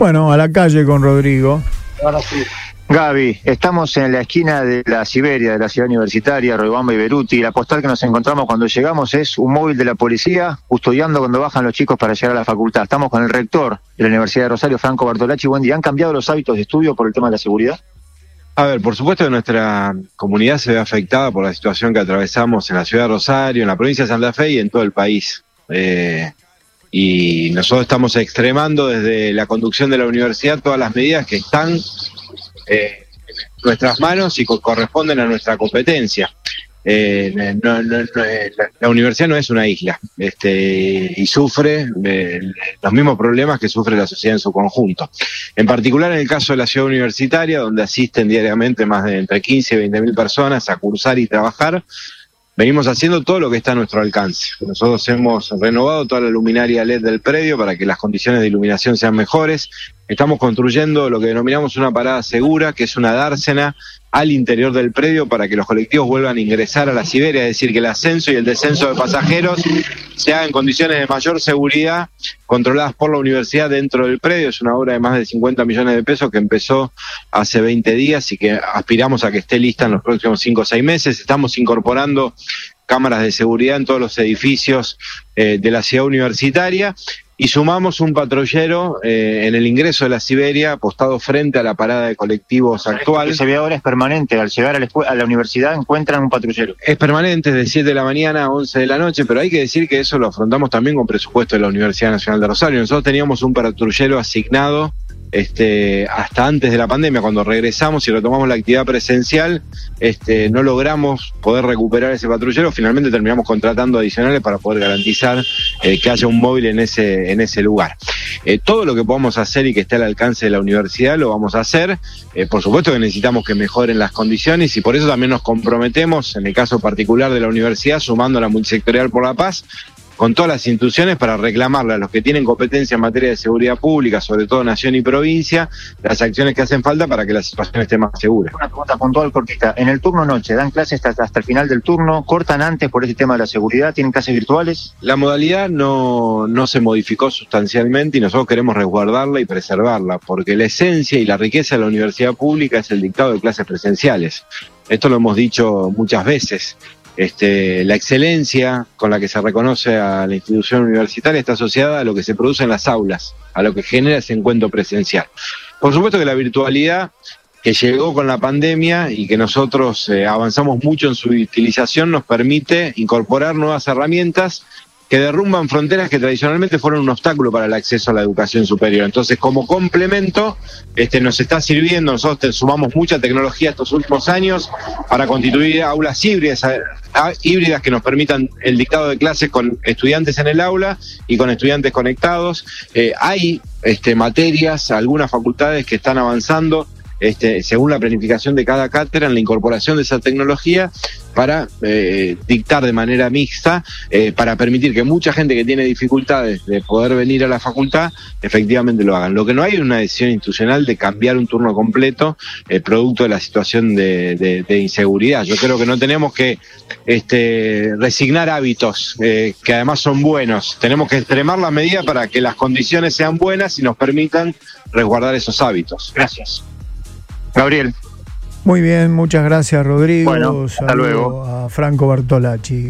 Bueno, a la calle con Rodrigo. Ahora sí. Gaby, estamos en la esquina de la Siberia, de la ciudad universitaria, Roibamba y Beruti. La postal que nos encontramos cuando llegamos es un móvil de la policía custodiando cuando bajan los chicos para llegar a la facultad. Estamos con el rector de la Universidad de Rosario, Franco Bartolacci. Buen día. ¿Han cambiado los hábitos de estudio por el tema de la seguridad? A ver, por supuesto que nuestra comunidad se ve afectada por la situación que atravesamos en la ciudad de Rosario, en la provincia de Santa Fe y en todo el país. Y nosotros estamos extremando desde la conducción de la universidad todas las medidas que están en nuestras manos y corresponden a nuestra competencia. La universidad no es una isla y sufre los mismos problemas que sufre la sociedad en su conjunto. En particular en el caso de la ciudad universitaria, donde asisten diariamente más de entre 15 y 20 mil personas a cursar y trabajar, venimos haciendo todo lo que está a nuestro alcance. Nosotros hemos renovado toda la luminaria LED del predio para que las condiciones de iluminación sean mejores. Estamos construyendo lo que denominamos una parada segura, que es una dársena al interior del predio para que los colectivos vuelvan a ingresar a la Siberia, es decir, que el ascenso y el descenso de pasajeros se hagan en condiciones de mayor seguridad, controladas por la universidad dentro del predio. Es una obra de más de 50 millones de pesos que empezó hace 20 días y que aspiramos a que esté lista en los próximos 5 o 6 meses. Estamos incorporando cámaras de seguridad en todos los edificios de la ciudad universitaria. Y sumamos un patrullero en el ingreso de la Siberia, apostado frente a la parada de colectivos actual. Lo que se ve ahora es permanente. Al llegar a la universidad encuentran un patrullero. Es permanente, es de 7 de la mañana a 11 de la noche, pero hay que decir que eso lo afrontamos también con presupuesto de la Universidad Nacional de Rosario. Nosotros teníamos un patrullero asignado hasta antes de la pandemia. Cuando regresamos y retomamos la actividad presencial, no logramos poder recuperar ese patrullero. Finalmente terminamos contratando adicionales para poder garantizar que haya un móvil en ese lugar. Todo lo que podamos hacer y que esté al alcance de la universidad lo vamos a hacer. Por supuesto que necesitamos que mejoren las condiciones y por eso también nos comprometemos, en el caso particular de la universidad, sumando a la Multisectorial por la Paz, con todas las instituciones para reclamarle a los que tienen competencia en materia de seguridad pública, sobre todo nación y provincia, las acciones que hacen falta para que la situación esté más segura. Una pregunta puntual, cortita. En el turno noche, ¿dan clases hasta el final del turno? ¿Cortan antes por ese tema de la seguridad? ¿Tienen clases virtuales? La modalidad no se modificó sustancialmente y nosotros queremos resguardarla y preservarla, porque la esencia y la riqueza de la universidad pública es el dictado de clases presenciales. Esto lo hemos dicho muchas veces. La excelencia con la que se reconoce a la institución universitaria está asociada a lo que se produce en las aulas, a lo que genera ese encuentro presencial. Por supuesto que la virtualidad que llegó con la pandemia y que nosotros avanzamos mucho en su utilización nos permite incorporar nuevas herramientas que derrumban fronteras que tradicionalmente fueron un obstáculo para el acceso a la educación superior. Entonces, como complemento, nos está sirviendo. Nosotros sumamos mucha tecnología estos últimos años para constituir aulas híbridas que nos permitan el dictado de clases con estudiantes en el aula y con estudiantes conectados. Hay materias, algunas facultades que están avanzando según la planificación de cada cátedra en la incorporación de esa tecnología para dictar de manera mixta, para permitir que mucha gente que tiene dificultades de poder venir a la facultad efectivamente lo hagan. Lo que no hay es una decisión institucional de cambiar un turno completo producto de la situación de inseguridad. Yo creo que no tenemos que resignar hábitos que además son buenos. Tenemos que extremar la medida para que las condiciones sean buenas y nos permitan resguardar esos hábitos. Gracias. Gabriel. Muy bien, muchas gracias, Rodrigo. Bueno, hasta luego. A Franco Bartolacci.